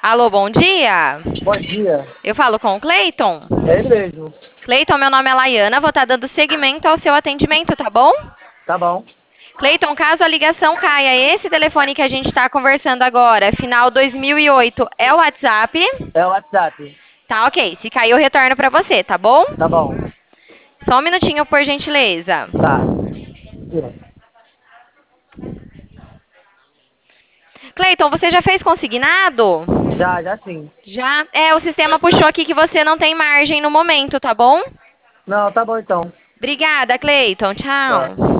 Alô, bom dia. Bom dia. Eu falo com o Cleiton. É ele mesmo. Cleiton, meu nome é Laiana, vou estar dando seguimento ao seu atendimento, tá bom? Tá bom. Cleiton, caso a ligação caia, esse telefone que a gente está conversando agora, final 2008, é o WhatsApp? É o WhatsApp. Tá, ok. Se cair, eu retorno para você, tá bom? Tá bom. Só um minutinho, por gentileza. Tá. Tira. Cleiton, você já fez consignado? Já sim. Já? É, o sistema puxou aqui que você não tem margem no momento, tá bom? Não, tá bom então. Obrigada, Cleiton. Tá. Tchau.